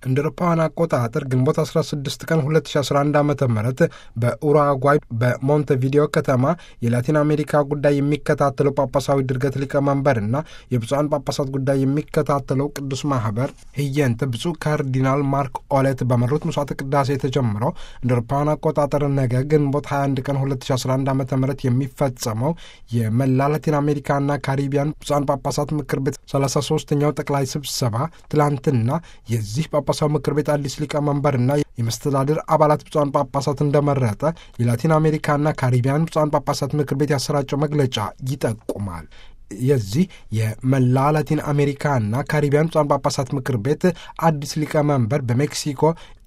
እንደ አውሮፓውያን አቆጣጠር ግንቦት 16 ቀን 2011 ዓ.ም በኡራጓይ በሞንቴቪዲዮ ከተማ የላቲን አሜሪካ ጉዳይ የሚከታተለው ጳጳሳዊ ድርገት ሊቀመንበርና የብፁዓን ጳጳሳት ጉዳይ የሚከታተለው ቅዱስ ማህበር ህየንተ ብፁዕ ካርዲናል ማርክ ኦሌት በመሩት መስዋዕተ ቅዳሴ ተጀምረው እንደ አውሮፓውያን አቆጣጠር ነገ ግንቦት 21 ቀን 2011 ዓ.ም የሚፈጸመው የመላ ላቲን አሜሪካና ካሪቢያን ብፁዓን ጳጳሳት ምክር ቤት 33ኛው ጠቅላይ ስብሰባ ትላንትና የዚህ ጳጳሳዊ ምክር ቤት አዲስ ሊቀመንበርና የመስተዳድር አባላት ብፁዓን ጳጳሳት እንደመረጠ የላቲን አሜሪካና ካሪቢያን ብፁዓን ጳጳሳት ምክር ቤት ያሰራጨው መግለጫ ይጠቁማል። የዚህ የመላ ላቲን አሜሪካና ካሪቢያን ብፁዓን ጳጳሳት ምክር ቤት አዲስ ሊቀመንበር በሜክሲኮ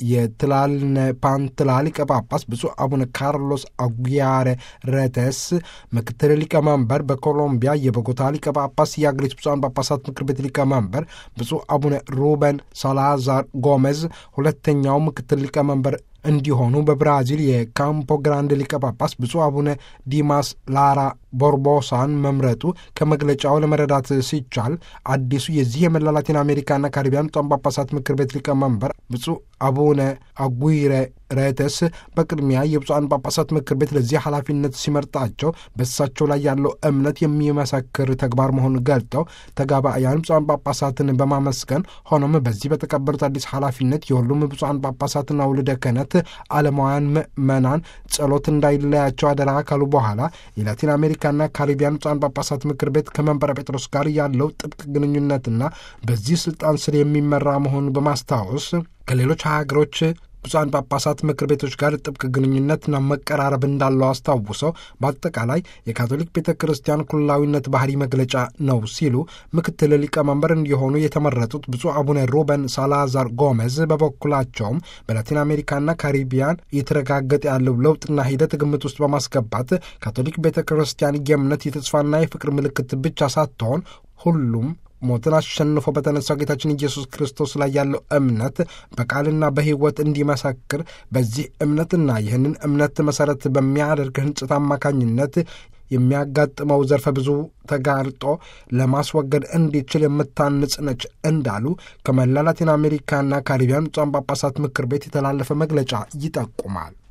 የትላልነፓንትላ ሊቀ ጳጳስ ብፁዕ አቡነ ካርሎስ አጉያሬ ሬቴስ፣ ምክትል ሊቀመንበር በኮሎምቢያ የቦጎታ ሊቀ ጳጳስ የአገሪቱ ብፁዓን ጳጳሳት ምክር ቤት ሊቀመንበር ብፁዕ አቡነ ሩበን ሳላዛር ጎሜዝ ሁለተኛው ምክትል ሊቀመንበር እንዲሆኑ በብራዚል የካምፖ ግራንድ ሊቀ ጳጳስ ብፁዕ አቡነ ዲማስ ላራ ቦርቦሳን መምረጡ ከመግለጫው ለመረዳት ሲቻል አዲሱ የዚህ የመላ ላቲን አሜሪካና ካሪቢያን ብፁዓን ጳጳሳት ምክር ቤት ሊቀመንበር ብፁዕ አቡነ አጉይሬ ሬቴስ በቅድሚያ የብፁዓን ጳጳሳት ምክር ቤት ለዚህ ኃላፊነት ሲመርጣቸው በእሳቸው ላይ ያለው እምነት የሚመሰክር ተግባር መሆኑን ገልጠው ተጋባያን ብፁዓን ጳጳሳትን በማመስገን ሆኖም በዚህ በተቀበሉት አዲስ ኃላፊነት የሁሉም ብፁዓን ጳጳሳትና ውልደ ክህነት ዓለማውያን ምዕመናን ጸሎት እንዳይለያቸው አደራ ካሉ በኋላ የላቲን አሜሪካና ካሪቢያን ብፁዓን ጳጳሳት ምክር ቤት ከመንበረ ጴጥሮስ ጋር ያለው ጥብቅ ግንኙነትና በዚህ ስልጣን ስር የሚመራ መሆኑን በማስታወስ ከሌሎች ሀገሮች ብፁዓን ጳጳሳት ምክር ቤቶች ጋር ጥብቅ ግንኙነትና መቀራረብ እንዳለው አስታውሰው በአጠቃላይ የካቶሊክ ቤተ ክርስቲያን ኩላዊነት ባህሪ መግለጫ ነው ሲሉ ምክትል ሊቀመንበር እንዲሆኑ የተመረጡት ብፁዕ አቡነ ሩበን ሳላዛር ጎሜዝ በበኩላቸውም በላቲን አሜሪካና ካሪቢያን እየተረጋገጠ ያለው ለውጥና ሂደት ግምት ውስጥ በማስገባት ካቶሊክ ቤተ ክርስቲያን የእምነት የተስፋና የፍቅር ምልክት ብቻ ሳትሆን ሁሉም ሞትን አሸንፎ በተነሳው ጌታችን ኢየሱስ ክርስቶስ ላይ ያለው እምነት በቃልና በሕይወት እንዲመሰክር በዚህ እምነትና ይህንን እምነት መሠረት በሚያደርግ ሕንጽት አማካኝነት የሚያጋጥመው ዘርፈ ብዙ ተጋርጦ ለማስወገድ እንዲችል የምታንጽ ነች እንዳሉ ከመላ ላቲን አሜሪካና ካሪቢያን ብፁዓን ጳጳሳት ምክር ቤት የተላለፈ መግለጫ ይጠቁማል።